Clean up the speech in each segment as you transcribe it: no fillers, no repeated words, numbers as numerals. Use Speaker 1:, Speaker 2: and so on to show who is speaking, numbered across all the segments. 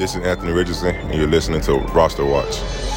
Speaker 1: This is Anthony Richardson, and you're listening to Roster Watch.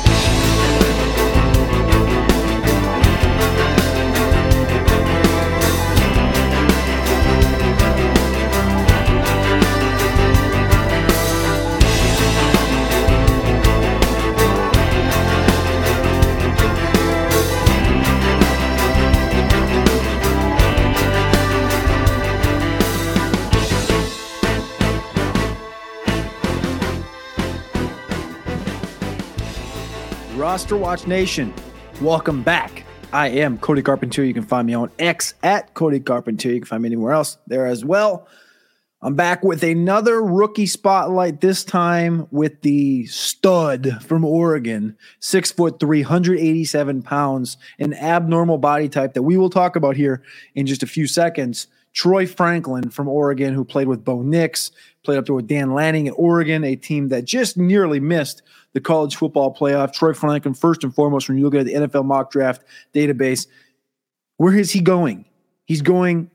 Speaker 2: Roster Watch Nation, welcome back. I am Cody Carpenter. You can find me on X at Cody Carpenter. You can find me anywhere else there as well. I'm back with another rookie spotlight, this time with the stud from Oregon, 6'3", 187 pounds, an abnormal body type that we will talk about here in just a few seconds. Troy Franklin from Oregon, who played with Bo Nix, played up there with Dan Lanning at Oregon, a team that just nearly missed the college football playoff. Troy Franklin, first and foremost, when you look at the NFL mock draft database, where is he going? He's going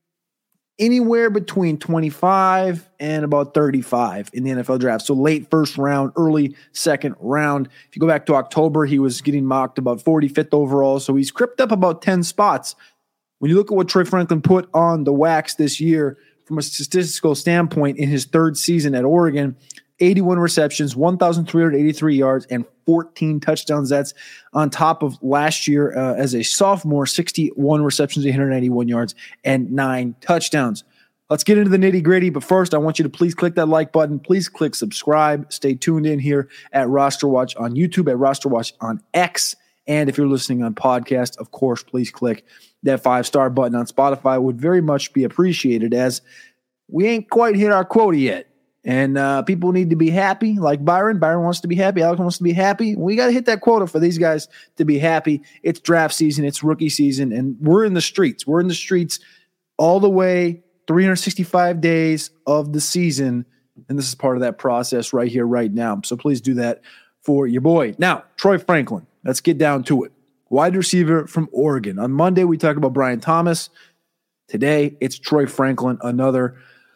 Speaker 2: anywhere between 25 and about 35 in the NFL draft. So late first round, early second round. If you go back to October, he was getting mocked about 45th overall. So he's crept up about 10 spots. When you look at what Troy Franklin put on the wax this year from a statistical standpoint in his third season at Oregon, 81 receptions, 1,383 yards, and 14 touchdowns. That's on top of last year as a sophomore, 61 receptions, 191 yards, and 9 touchdowns. Let's get into the nitty-gritty, but first, I want you to please click that like button. Please click subscribe. Stay tuned in here at Roster Watch on YouTube, at Roster Watch on X, and if you're listening on podcast, of course, please click that 5-star button on Spotify. Would very much be appreciated, as we ain't quite hit our quota yet. And people need to be happy, like Byron. Byron wants to be happy. Alex wants to be happy. We got to hit that quota for these guys to be happy. It's draft season. It's rookie season. And we're in the streets. We're in the streets all the way 365 days of the season. And this is part of that process right here, right now. So please do that for your boy. Now, Troy Franklin, let's get down to it. Wide receiver from Oregon. On Monday, we talked about Brian Thomas. Today, it's Troy Franklin, another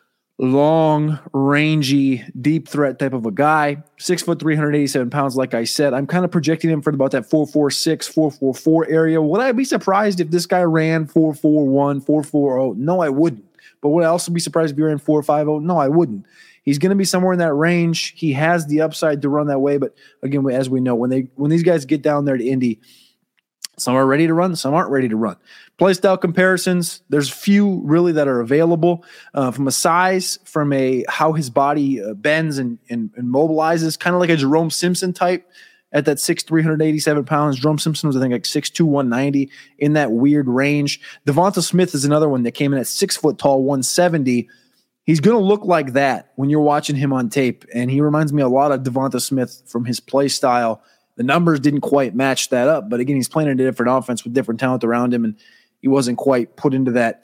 Speaker 2: long, rangy, deep threat type of a guy. 6'3", 387 pounds, like I said. I'm kind of projecting him for about that 4.46, 4.44 area. Would I be surprised if this guy ran 4.41, 4.40? No, I wouldn't. But would I also be surprised if he ran 4.50? No, I wouldn't. He's going to be somewhere in that range. He has the upside to run that way. But again, as we know, when these guys get down there to Indy, some are ready to run, some aren't ready to run. Play style comparisons, there's few really that are available from a size, from a how his body bends and mobilizes, kind of like a Jerome Simpson type at that 6'3", 387 pounds. Jerome Simpson was, I think, like 6'2", 190, in that weird range. Devonta Smith is another one that came in at 6 foot tall, 170. He's going to look like that when you're watching him on tape, and he reminds me a lot of Devonta Smith from his play style. The numbers didn't quite match that up, but again, he's playing in a different offense with different talent around him, and he wasn't quite put into that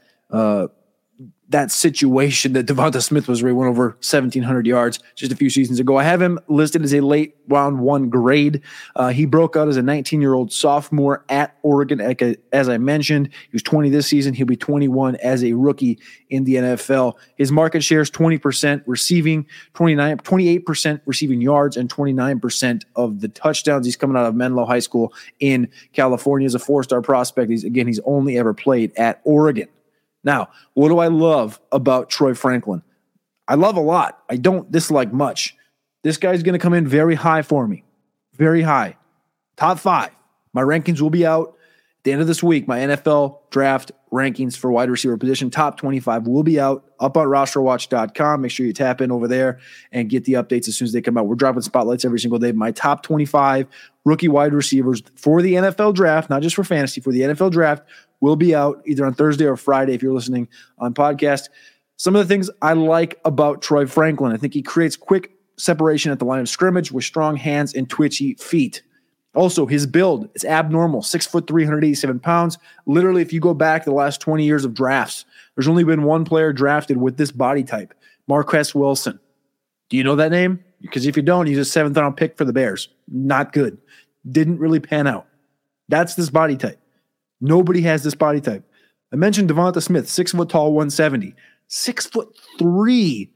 Speaker 2: situation that Devonta Smith was, where he went over 1,700 yards just a few seasons ago. I have him listed as a late round 1 grade. He broke out as a 19-year-old sophomore at Oregon. As I mentioned, he was 20 this season. He'll be 21 as a rookie in the NFL. His market share is 20% receiving, 28% receiving yards, and 29% of the touchdowns. He's coming out of Menlo High School in California as a 4-star prospect. He's only ever played at Oregon. Now, what do I love about Troy Franklin? I love a lot. I don't dislike much. This guy's going to come in very high for me. Very high. Top 5. My rankings will be out at the end of this week. My NFL draft rankings for wide receiver position, top 25, will be out up on rosterwatch.com. Make sure you tap in over there and get the updates as soon as they come out. We're dropping spotlights every single day. My top 25 rookie wide receivers for the NFL draft, not just for fantasy, for the NFL draft, will be out either on Thursday or Friday if you're listening on podcast. Some of the things I like about Troy Franklin: I think he creates quick separation at the line of scrimmage with strong hands and twitchy feet. Also, his build is abnormal, 6'3", 387 pounds. Literally, if you go back the last 20 years of drafts, there's only been one player drafted with this body type, Marquess Wilson. Do you know that name? Because if you don't, he's a 7th-round pick for the Bears. Not good. Didn't really pan out. That's this body type. Nobody has this body type. I mentioned Devonta Smith, 6 foot tall, 170. 6'3",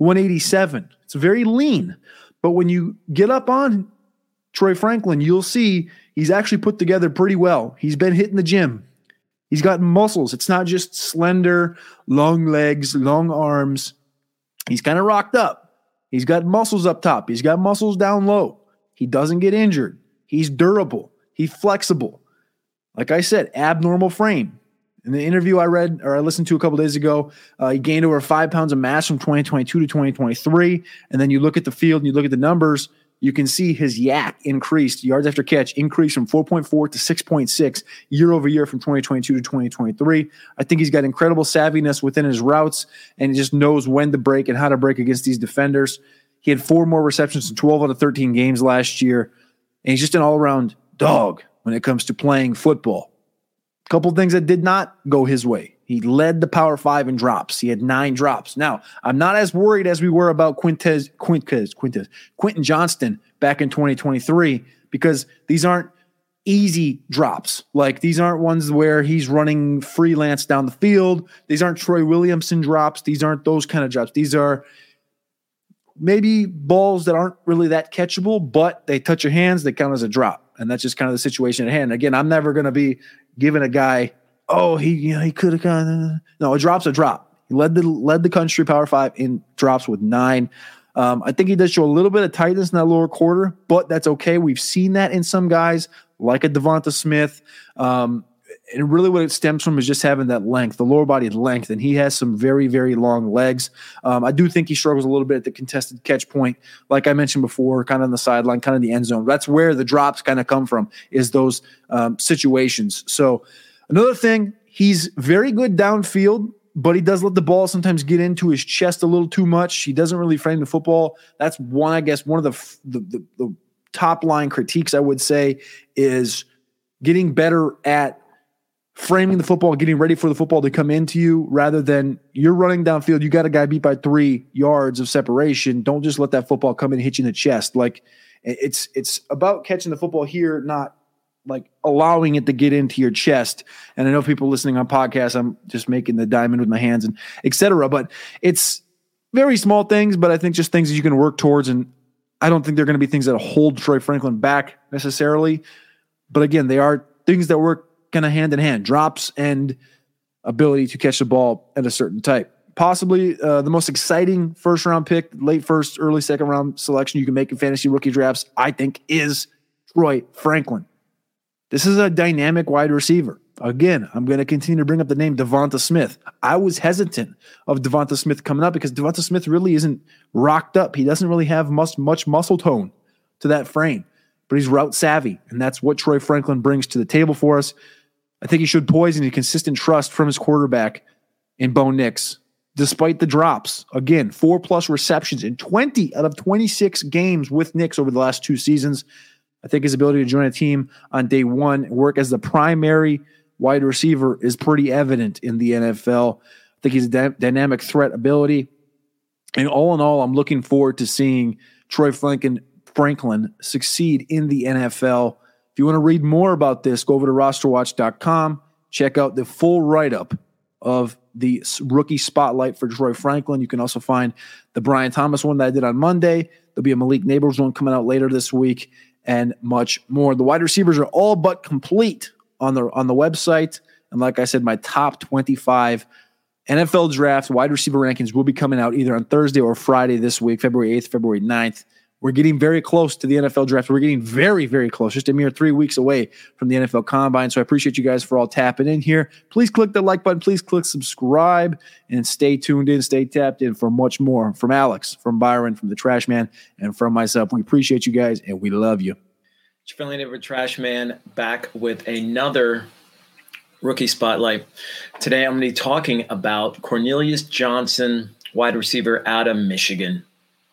Speaker 2: 187. It's very lean. But when you get up on Troy Franklin, you'll see he's actually put together pretty well. He's been hitting the gym. He's got muscles. It's not just slender, long legs, long arms. He's kind of rocked up. He's got muscles up top. He's got muscles down low. He doesn't get injured. He's durable. He's flexible. Like I said, abnormal frame. In the interview I read or I listened to a couple days ago, he gained over 5 pounds of mass from 2022 to 2023. And then you look at the field and you look at the numbers, you can see his YAC increased, yards after catch increased from 4.4 to 6.6 year over year from 2022 to 2023. I think he's got incredible savviness within his routes, and he just knows when to break and how to break against these defenders. He had 4 more receptions in 12 out of 13 games last year, and he's just an all-around dog when it comes to playing football. A couple of things that did not go his way. He led the Power 5 in drops. He had 9 drops. Now, I'm not as worried as we were about Quentin Johnston back in 2023 because these aren't easy drops. Like, these aren't ones where he's running freelance down the field. These aren't Troy Williamson drops. These aren't those kind of drops. These are maybe balls that aren't really that catchable, but they touch your hands, they count as a drop. And that's just kind of the situation at hand. Again, I'm never going to be giving a guy, he could have gone. No, a drop's a drop. He led the country Power 5 in drops with 9. I think he does show a little bit of tightness in that lower quarter, but that's okay. We've seen that in some guys like a Devonta Smith. And really what it stems from is just having that length, the lower body length, and he has some very, very long legs. I do think he struggles a little bit at the contested catch point, like I mentioned before, kind of on the sideline, kind of the end zone. That's where the drops kind of come from, is those situations. So another thing, he's very good downfield, but he does let the ball sometimes get into his chest a little too much. He doesn't really frame the football. That's one of the top line critiques I would say is getting better at framing the football, getting ready for the football to come into you rather than you're running downfield. You got a guy beat by 3 yards of separation. Don't just let that football come in and hit you in the chest. Like, it's about catching the football here, not like allowing it to get into your chest. And I know people listening on podcasts, I'm just making the diamond with my hands and et cetera, but it's very small things, but I think just things that you can work towards. And I don't think they're going to be things that hold Troy Franklin back necessarily. But again, they are things that work kind of hand in hand, drops and ability to catch the ball at a certain type. Possibly the most exciting first round pick, late first, early second round selection you can make in fantasy rookie drafts, I think, is Troy Franklin. This is a dynamic wide receiver. Again, I'm going to continue to bring up the name Devonta Smith. I was hesitant of Devonta Smith coming up because Devonta Smith really isn't rocked up. He doesn't really have much muscle tone to that frame, but he's route savvy, and that's what Troy Franklin brings to the table for us. I think he showed poise and consistent trust from his quarterback in Bo Nix, despite the drops. Again, 4+ receptions in 20 out of 26 games with Nix over the last 2 seasons. I think his ability to join a team on day one and work as the primary wide receiver is pretty evident in the NFL. I think he's a dynamic threat ability. And all in all, I'm looking forward to seeing Troy Franklin succeed in the NFL. If you want to read more about this, go over to rosterwatch.com. Check out the full write-up of the rookie spotlight for Troy Franklin. You can also find the Brian Thomas one that I did on Monday. There'll be a Malik Neighbors one coming out later this week, and much more. The wide receivers are all but complete on the website. And like I said, my top 25 NFL draft wide receiver rankings will be coming out either on Thursday or Friday this week, February 8th, February 9th. We're getting very close to the NFL draft. We're getting very, very close, just a mere 3 weeks away from the NFL Combine. So I appreciate you guys for all tapping in here. Please click the like button. Please click subscribe and stay tuned in, stay tapped in for much more from Alex, from Byron, from the Trash Man, and from myself. We appreciate you guys, and we love you.
Speaker 3: It's your friendly neighborhood Trash Man back with another rookie spotlight. Today I'm going to be talking about Cornelius Johnson, wide receiver out of Michigan.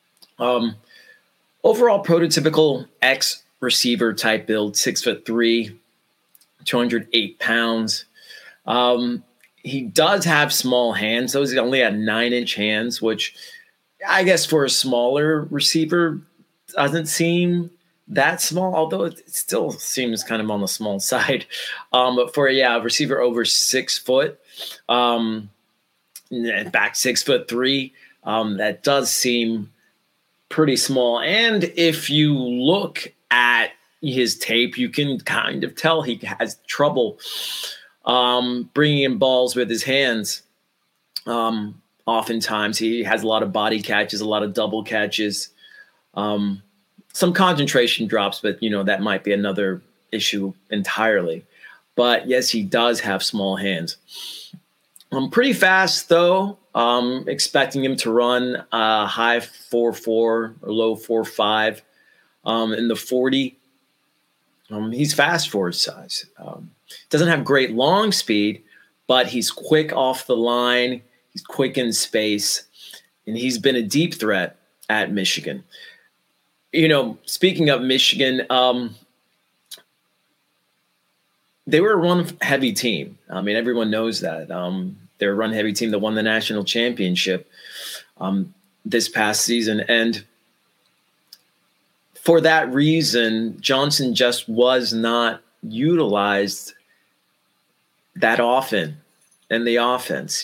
Speaker 3: Overall prototypical X receiver type build, 6'3", 208 pounds. He does have small hands. Those only had 9-inch hands, which I guess for a smaller receiver doesn't seem that small, although it still seems kind of on the small side. But for a receiver over 6 foot, back 6'3". That does seem pretty small. And if you look at his tape, you can kind of tell he has trouble bringing in balls with his hands. Oftentimes he has a lot of body catches, a lot of double catches, some concentration drops, but that might be another issue entirely. But yes, he does have small hands. Pretty fast though. Expecting him to run high 4.4 or low 4.5 in the 40. He's fast for his size. Doesn't have great long speed, but he's quick off the line. He's quick in space, and he's been a deep threat at Michigan. Speaking of Michigan, they were a run-heavy team. I mean, everyone knows that. They're a run-heavy team that won the national championship this past season. And for that reason, Johnson just was not utilized that often in the offense.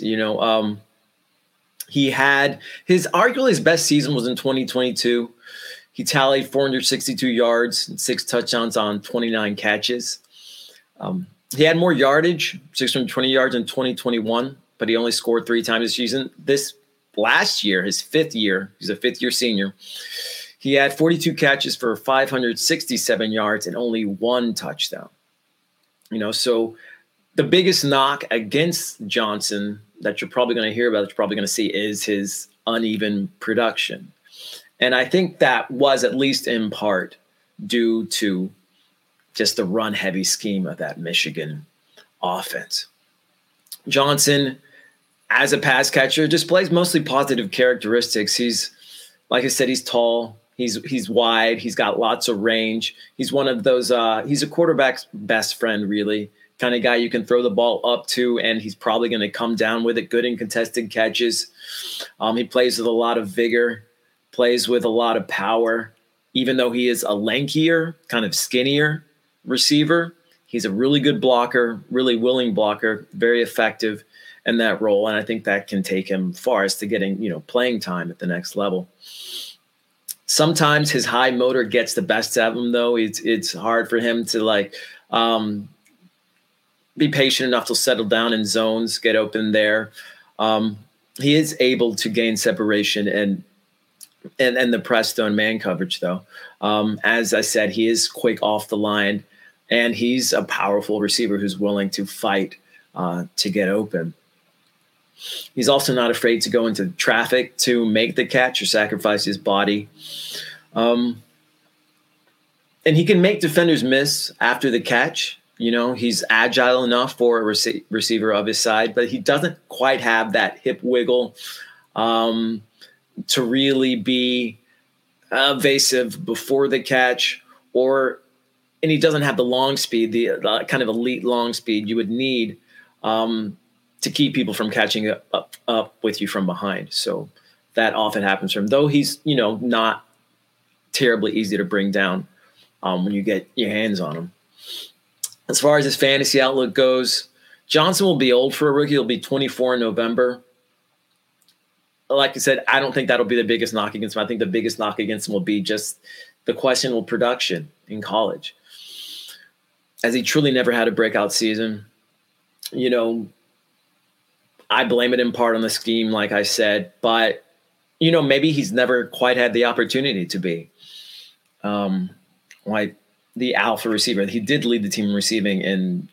Speaker 3: He had arguably his best season was in 2022. He tallied 462 yards and 6 touchdowns on 29 catches. He had more yardage, 620 yards in 2021, but he only scored 3 times this season. This last year, his 5th year, he's a 5th-year senior, he had 42 catches for 567 yards and only 1 touchdown. So the biggest knock against Johnson that you're probably going to hear about, that you're probably going to see, is his uneven production. And I think that was at least in part due to just the run-heavy scheme of that Michigan offense. Johnson, as a pass catcher, displays mostly positive characteristics. He's, like I said, he's tall, he's wide, he's got lots of range. He's one of those, he's a quarterback's best friend, really, kind of guy you can throw the ball up to, and he's probably going to come down with it, good in contested catches. He plays with a lot of vigor, plays with a lot of power. Even though he is a lankier, kind of skinnier receiver, he's a really good blocker, really willing blocker, very effective in that role. And I think that can take him far as to getting, playing time at the next level. Sometimes his high motor gets the best of him, though. It's hard for him to be patient enough to settle down in zones, get open there. He is able to gain separation and the press zone man coverage, though. As I said, he is quick off the line, and he's a powerful receiver who's willing to fight to get open. He's also not afraid to go into traffic to make the catch or sacrifice his body. And he can make defenders miss after the catch. He's agile enough for a receiver of his side, but he doesn't quite have that hip wiggle to really be evasive before the catch, and he doesn't have the long speed, the kind of elite long speed you would need to keep people from catching up with you from behind. So that often happens for him, though he's, not terribly easy to bring down when you get your hands on him. As far as his fantasy outlook goes, Johnson will be old for a rookie. He'll be 24 in November. Like I said, I don't think that'll be the biggest knock against him. I think the biggest knock against him will be just the questionable production in college, as he truly never had a breakout season. I blame it in part on the scheme, like I said, but, maybe he's never quite had the opportunity to be like the alpha receiver. He did lead the team in receiving in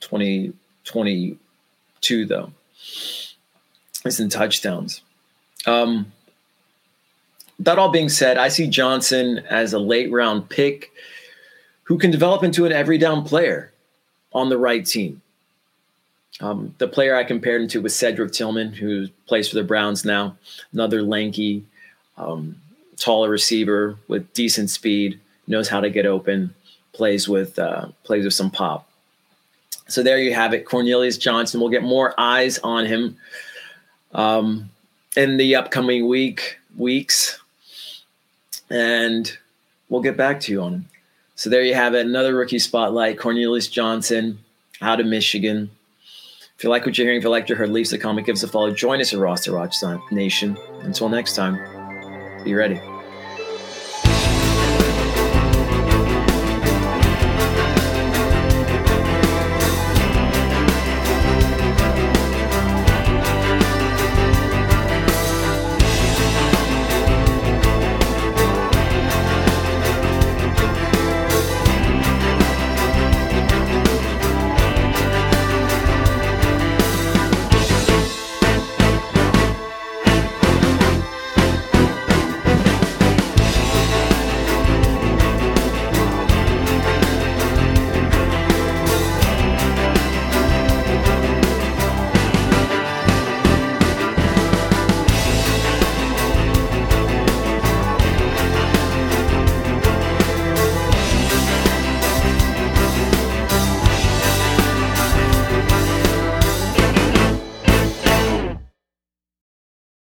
Speaker 3: 2022, though. It's in touchdowns. That all being said, I see Johnson as a late round pick who can develop into an every down player on the right team. The player I compared him to was Cedric Tillman, who plays for the Browns now, another lanky, taller receiver with decent speed, knows how to get open, plays with some pop. So there you have it. Cornelius Johnson. We'll get more eyes on him in the upcoming weeks, and we'll get back to you on him. So there you have it. Another rookie spotlight. Cornelius Johnson out of Michigan, If you like what you're hearing, if you like what you heard, leave us a comment, give us a follow, join us at Roster Watch Nation. Until next time, be ready.